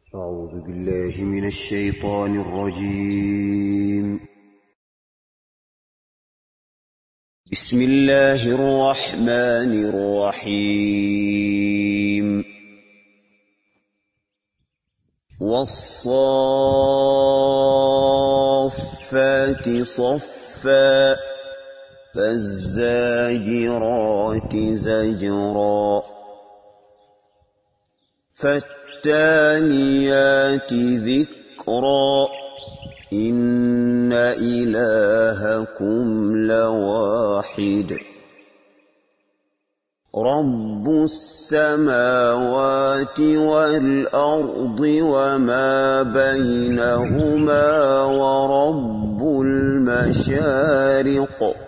أعوذ بالله من الشيطان الرجيم. بسم الله الرحمن الرحيم. والصافات صفا فالزاجرات زجرا فالتاليات ذكرا إن إلهكم لواحد رب السماوات والأرض وما بينهما ورب المشارق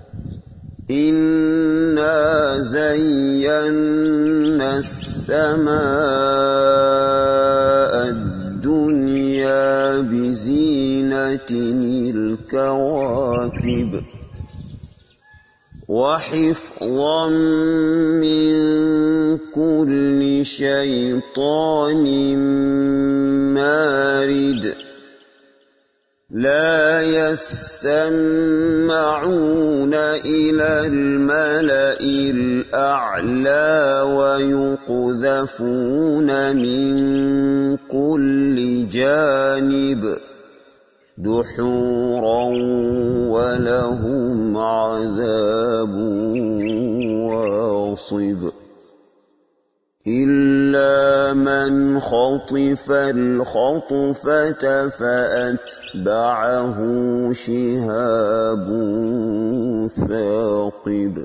إنا زينا السماء الدنيا بزينة الكواكب وحفظا من كل شيطان مارد لا يسمعون إلى الملأ الأعلى ويقذفون من كل جانب دحورا ولهم عذاب واصب إلا من خطف الخطفة فأتبعه شهاب ثاقب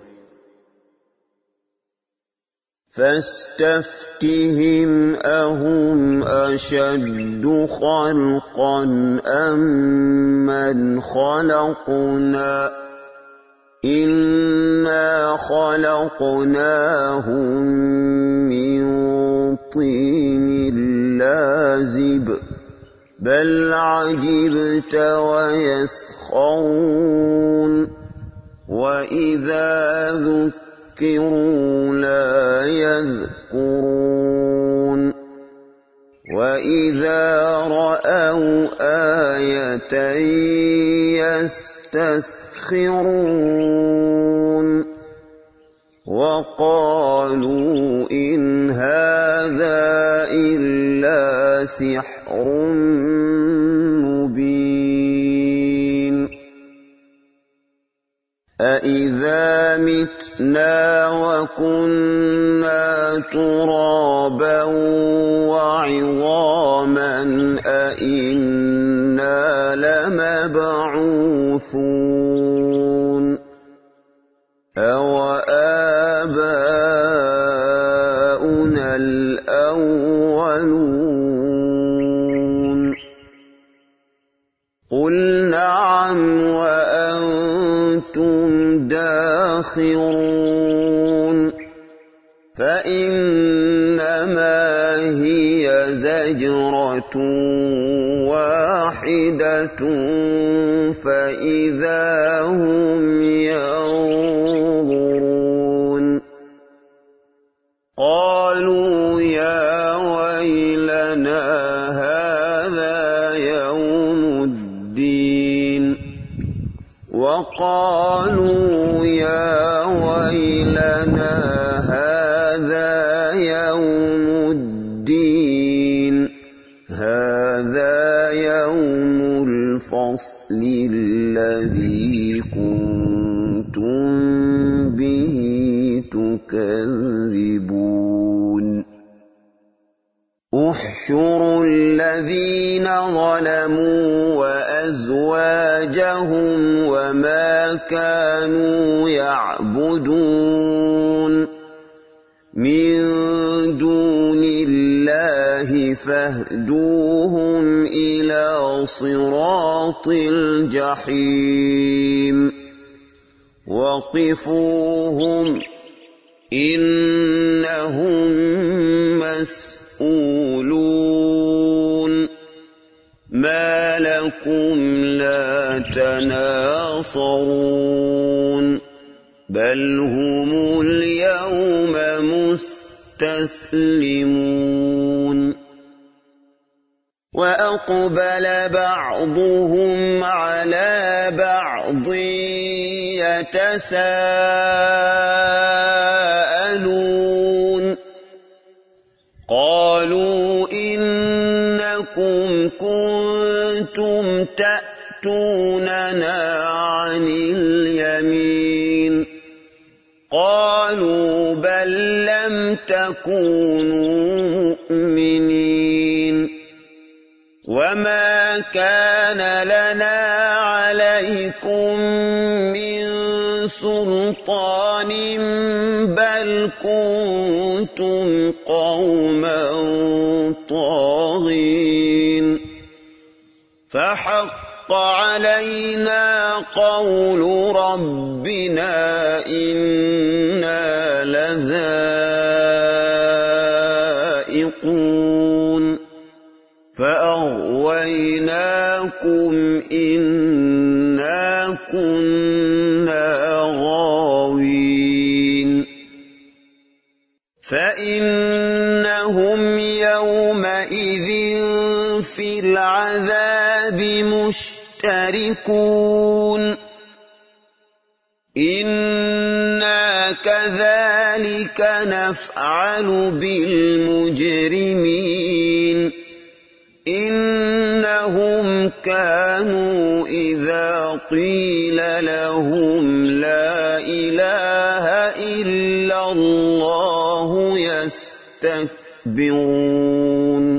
فاستفتهم أهم أشد خلقا أم من خلقنا إنا خلقناهم من طين لازب بل عجبت ويسخرون وإذا ذكروا لا يذكرون وإذا رأوا آية يستسخرون وقالوا إن هذا إلا سحر مبين أإذا متنا وكنا ترابا وعظاما أإنا لمبعوثون أوآباؤنا الأولون قل نعم وأنتم داخرون فإنما هي زجرة واحدة فإذا هم ينظرون قالوا يا ويلنا هذا يوم الدين وقالوا يا ويلنا هذا يوم الدين هذا يوم الفصل الذي كنتم به تكذبون احشروا الذين ظلموا وأزواجهم وما كانوا يعبدون من دون الله فاهدوهم إلى صراط الجحيم وقفوهم إنهم مسؤولون ما لكم لا تناصرون بل هم اليوم مستسلمون وأقبل بعضهم على بعض يتساءلون قالوا إنكم كنتم تأتوننا عن اليمين قالوا بل لم تكونوا مؤمنين وما كان لنا عليكم من سلطان بل كنتم قوما طاغين فحق علينا قول ربنا إنا لذائقون فأغويناكم إنا كنا غاوين فإنهم يومئذ في العذاب مشتركون إنا كذلك نفعل بالمجرمين إنهم كانوا إذا قيل لهم لا إله إلا الله يستكبرون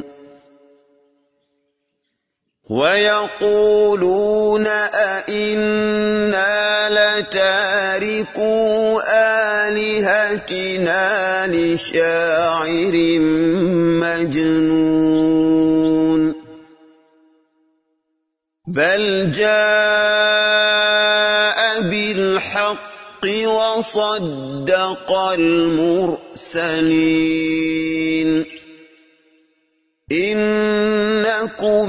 ويقولون أئنا لتاركو آلهتنا لشاعر مجنون بل جاء بالحق وصدق المرسلين إنكم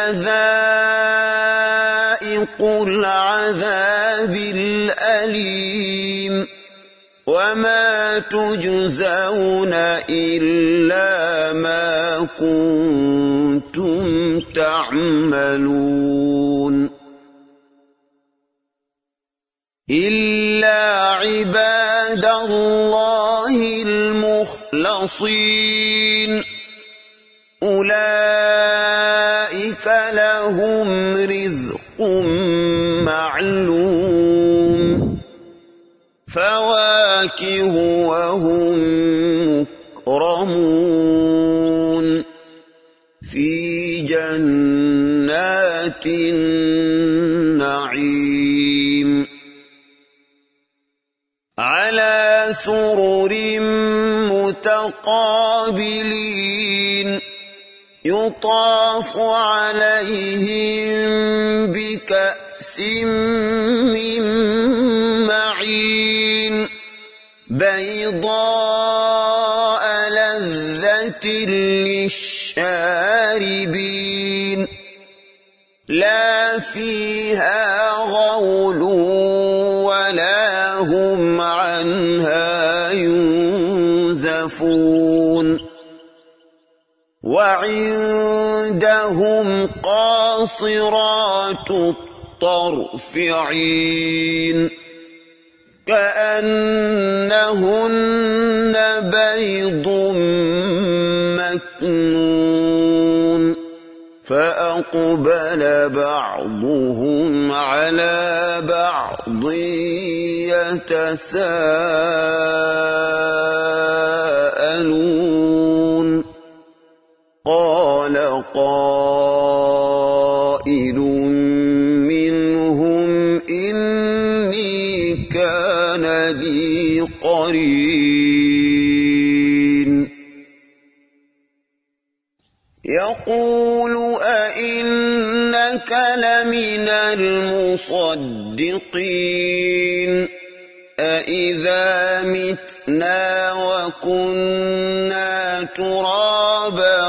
لذائق العذاب الأليم وما تجزون إلا ما كنتم تعملون إلا عباد الله المخلصين أولئك لهم رزق معلوم فواكه وهم مكرمون في جنات النعيم على سرر متقابلين يطاف عليهم بكأس من معين بيضاء لذة للشاربين لا فيها غول ولا هم عنها ينزفون وعندهم قاصرات الطرف عين كأنهن بيض مكنون فأقبل بعضهم على بعض يتساءلون قال قائل منهم إني كان لي قرين يقول أئنك لمن المصدقين أإذا متنا وكنا ترابا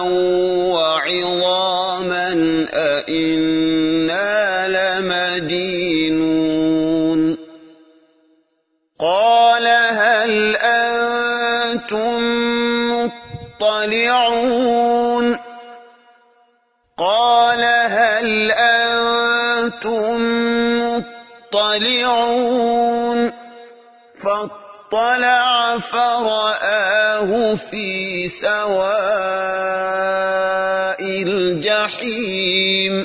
وعظاما أإنا لمدينون قال هل أنتم مطلعون قال هل أنتم مطلعون فاطلع فرآه في سواء الجحيم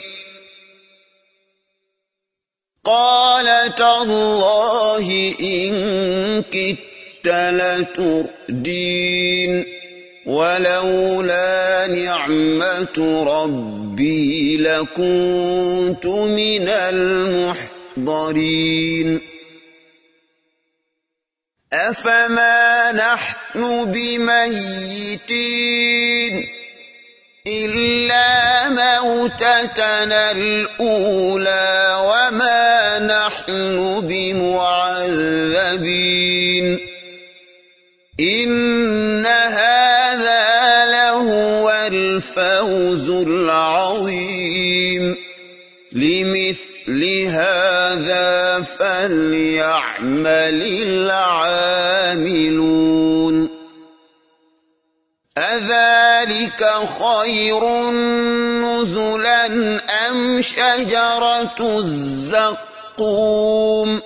قال تالله إن كدت لتردين ولولا نعمة ربي لكنت من المحضرين أفما نحن بميتين إلا موتتنا الأولى وما نحن بمعذبين إن هذا لهو الفوز العظيم لمثل هذا فليعمل العاملون أذلك خير نزلا أم شجرة الزقوم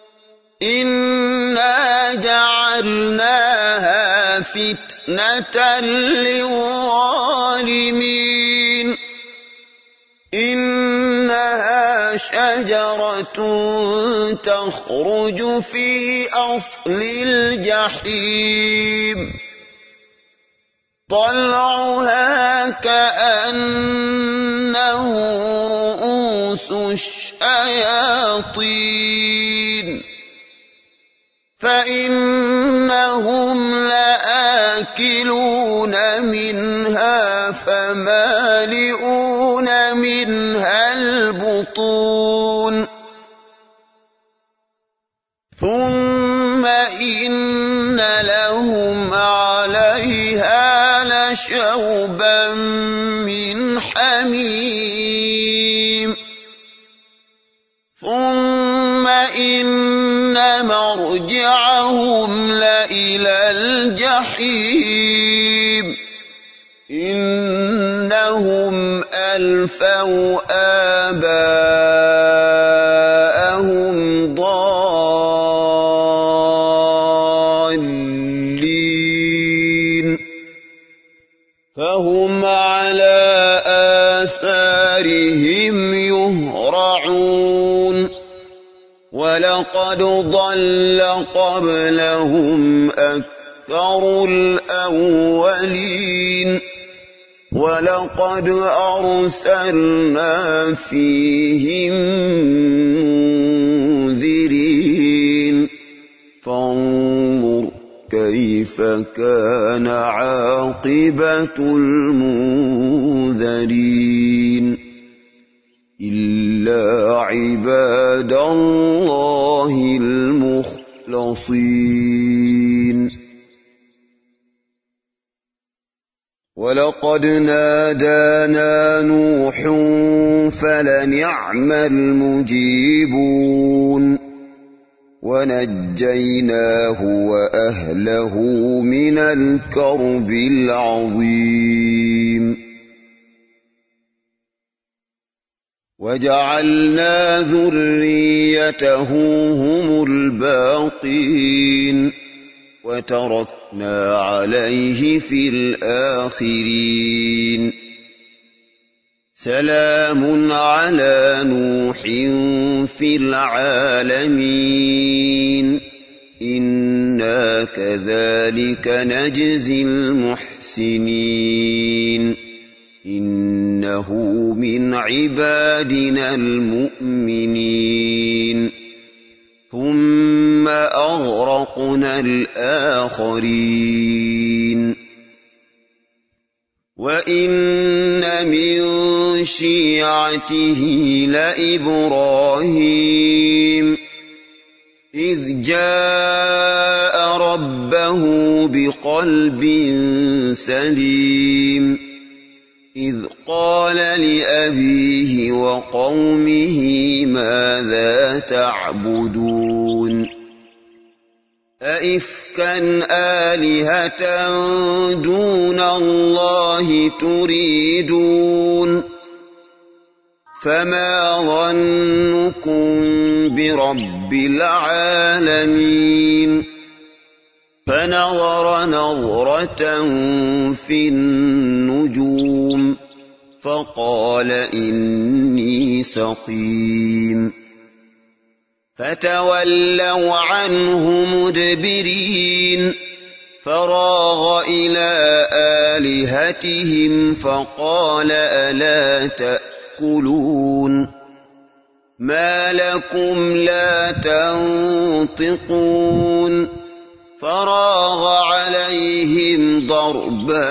إنا جعلناها فتنة للظالمين إنها شجرة تخرج في أصل الجحيم طلعها كأنه رؤوس الشياطين فإنهم لآكلون منها فمالئون منها البطون ثم إن لهم عليها لشوبا من حميم ثم إن مرجعهم لإلى الجحيم إنهم ألفوا آباءهم ضالين فهم على آثارهم يهرعون ولقد ضل قبلهم أكثر الأولين ولقد أرسلنا فيهم منذرين فانظر كيف كان عاقبة المنذرين إلا عباد الله المخلصين ولقد نادانا نوح فلنعم المجيبون ونجيناه وأهله من الكرب العظيم وجعلنا ذريته هم الباقين وتركنا عليه في الآخرين سلام على نوح في العالمين إنا كذلك نجزي المحسنين إنه من عبادنا المؤمنين ثم أغرقنا الآخرين وإن من شيعته لإبراهيم إذ جاء ربه بقلب سليم إذ قال لأبيه وقومه ماذا تعبدون أئفكا آلهة دون الله تريدون فما ظنكم برب العالمين فنظر نظرة في النجوم فقال إني سقيم فتولوا عنه مدبرين فراغ إلى آلهتهم فقال ألا تأكلون ما لكم لا تنطقون فراغ عليهم ضربا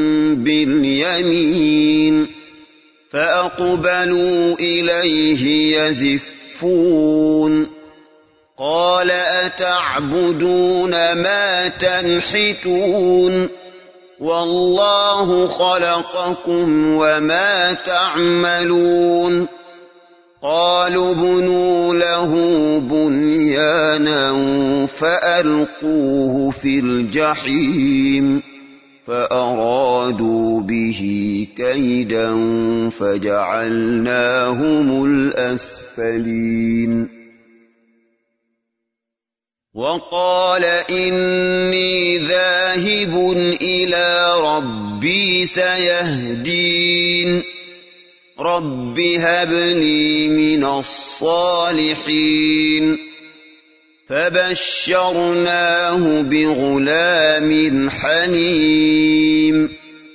باليمين فأقبلوا إليه يزفون قال أتعبدون ما تنحتون والله خلقكم وما تعملون قالوا ابنوا له بنيانا فألقوه في الجحيم فأرادوا به كيدا فجعلناهم الأسفلين وقال إني ذاهب إلى ربي سيهدين رب هب لي من الصالحين فبشرناه بغلام حليم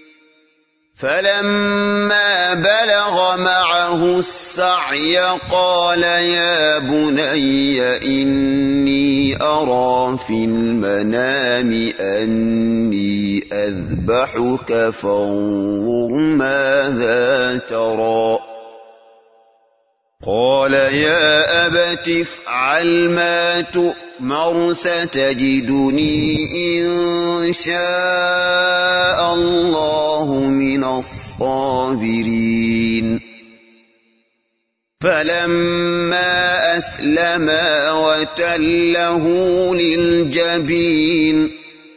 فلما بلغ معه السعي قال يا بني إني أرى في المنام أني أذبحك فانظر ماذا ترى قال يا أبت افعل ما تؤمر ستجدني إن شاء الله من الصابرين فلما أسلما وتله للجبين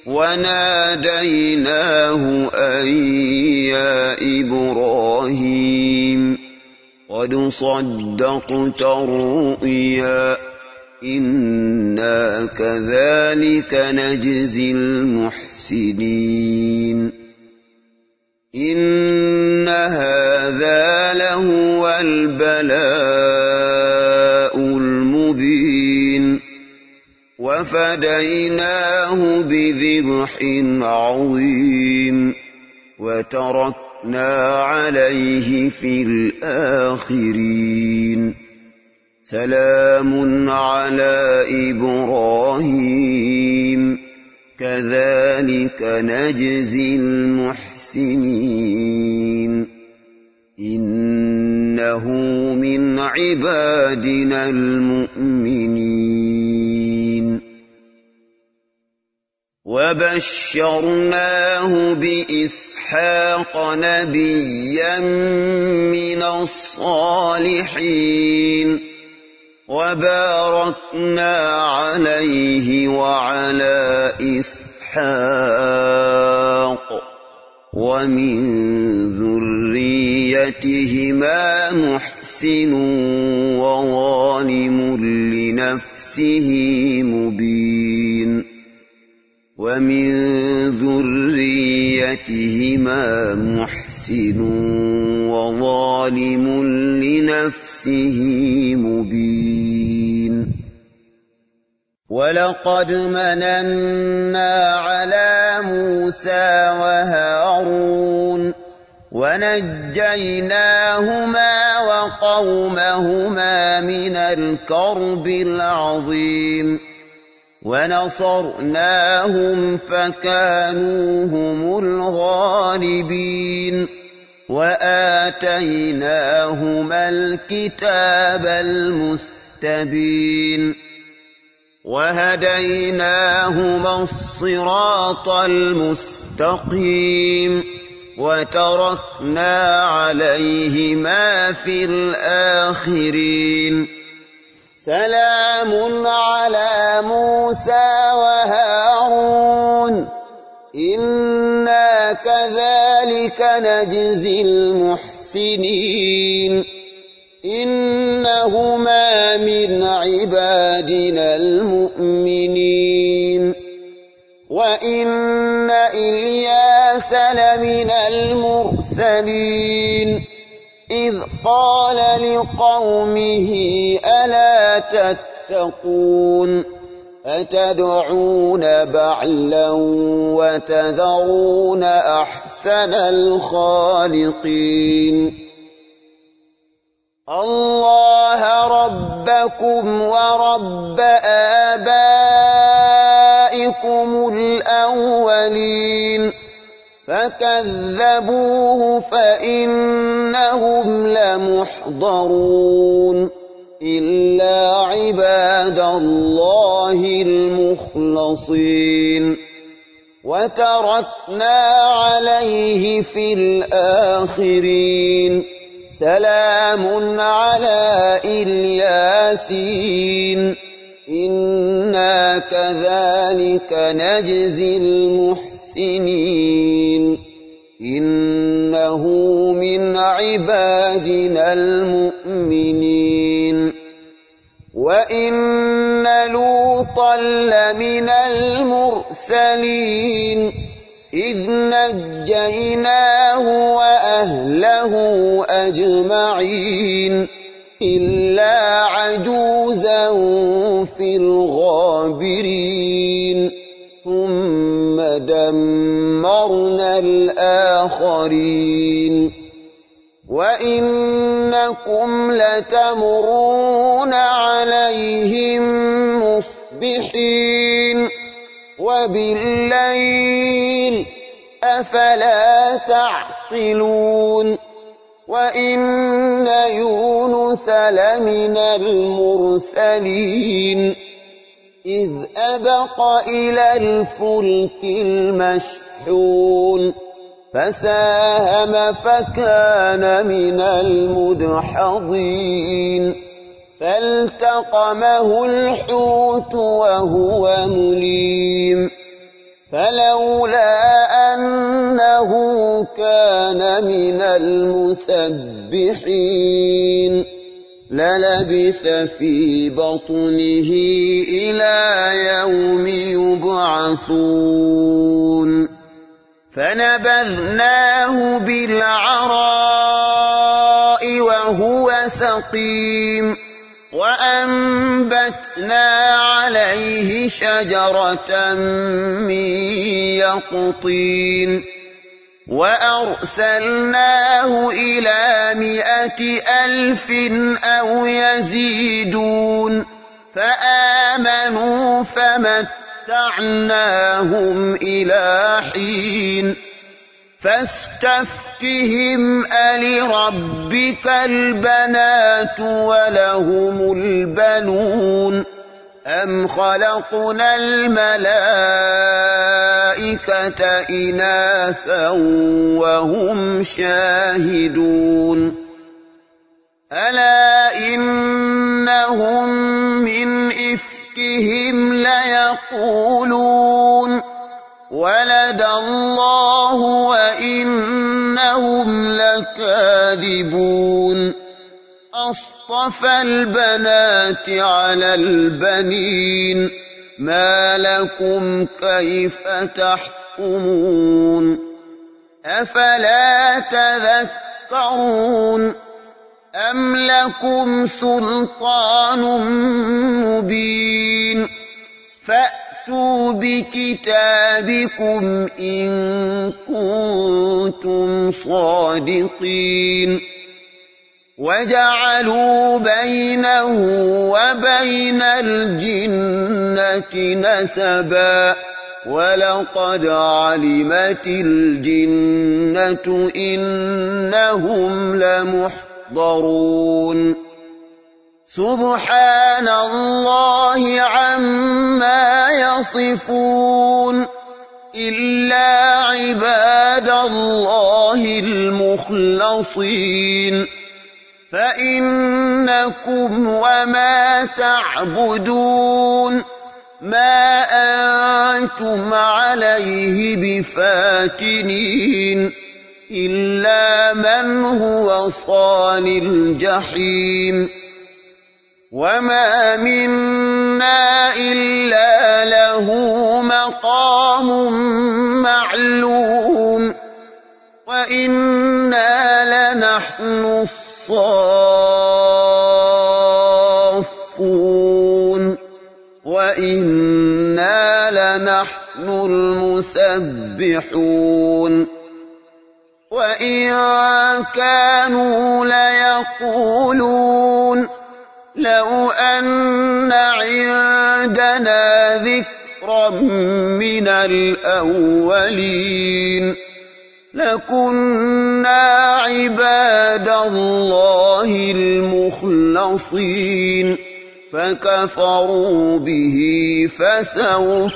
وناديناه أن يا إبراهيم قد صدقت الرؤيا إنا كذلك نجزي المحسنين إن هذا لهو البلاء المبين وفديناه بذبح عظيم وتركنا عليه في الآخرين سلام على إبراهيم كذلك نجزي المحسنين إنه من عبادنا المؤمنين وبشرناه بإسحاق نبيا من الصالحين وباركنا عليه وعلى إسحاق ومن ذريتهما محسن وظالم لنفسه مبين ومن ذريتهما محسن وظالم لنفسه مبين ولقد مننا على موسى وهارون ونجيناهما وقومهما من الكرب العظيم ونصرناهم فكانوا هم الغالبين وآتيناهما الكتاب المستبين وهديناهما الصراط المستقيم وتركنا عليهما في الآخرين سلام على موسى وهارون إنا كذلك نجزي المحسنين إنهما من عبادنا المؤمنين وإن إلياس لمن المرسلين إذ قال لقومه ألا تتقون أتدعون بعلا وتذرون أحسن الخالقين الله ربكم ورب آبائكم الأولين فكذبوه فإنهم لمحضرون إلا عباد الله المخلصين وتركنا عليه في الآخرين سلام على الياسين إنا كذلك نجزي المحسنين إنه من عبادنا المؤمنين وإن لوطا لمن المرسلين إذ نجيناه وأهله أجمعين إلا عجوزا في الغابرين ثم دمرنا الآخرين وإنكم لتمرون عليهم مصبحين وبالليل أفلا تعقلون وإن يونس لمن المرسلين إذ أبق إلى الفلك المشحون فساهم فكان من المدحضين فالتقمه الحوت وهو مليم فلولا أنه كان من المسبحين للبث في بطنه إلى يوم يبعثون فنبذناه بالعراء وهو سقيم وأنبتنا عليه شجرة من يقطين وأرسلناه إلى 100,000 أو يزيدون فآمنوا فمتعناهم إلى حين فاستفتهم ألربك البنات ولهم البنون أم خلقنا الملائكة إناثا وهم شاهدون ألا إنهم من إفكهم ليقولون ولد الله وإنهم لكاذبون أصطفى البنات على البنين ما لكم كيف تحكمون أفلا تذكرون أم لكم سلطان مبين فأتوا بكتابكم إن كنتم صادقين وجعلوا بينه وبين الجنة نسبا ولقد علمت الجنة إنهم لمحضرون سبحان الله عما يصفون إلا عباد الله المخلصين فإنكم وما تعبدون ما أنتم عليه بفاتنين إلا من هو صال الجحيم وما منا إلا له مقام معلوم وإنا لنحن الصافون وإنا لنحن المسبحون وإن كانوا ليقولون لو أن عندنا ذكرا من الأولين لكنا عباد الله المخلصين فكفروا به فسوف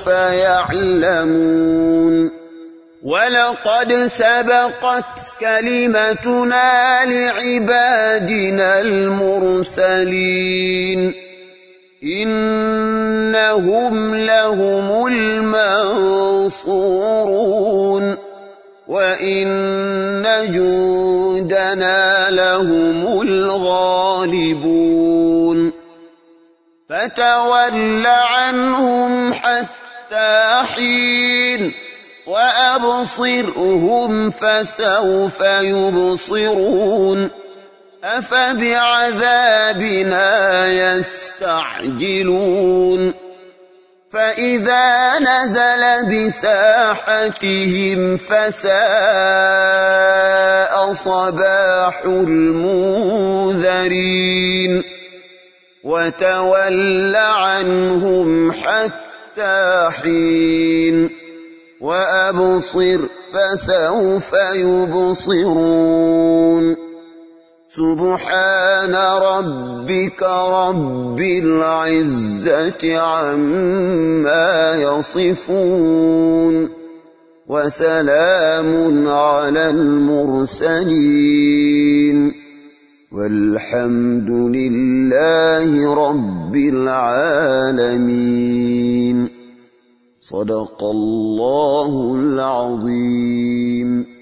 يعلمون ولقد سبقت كلمتنا لعبادنا المرسلين إنهم لهم المنصورون وإن جندنا لهم الغالبون فتول عنهم حتى حين وأبصرهم فسوف يبصرون أفبعذابنا يستعجلون فإذا نزل بساحتهم فساء صباح المنذرين وتول عنهم حتى حين وأبصر فسوف يبصرون سبحان ربك رب العزة عما يصفون وسلام على المرسلين والحمد لله رب العالمين صدق الله العظيم.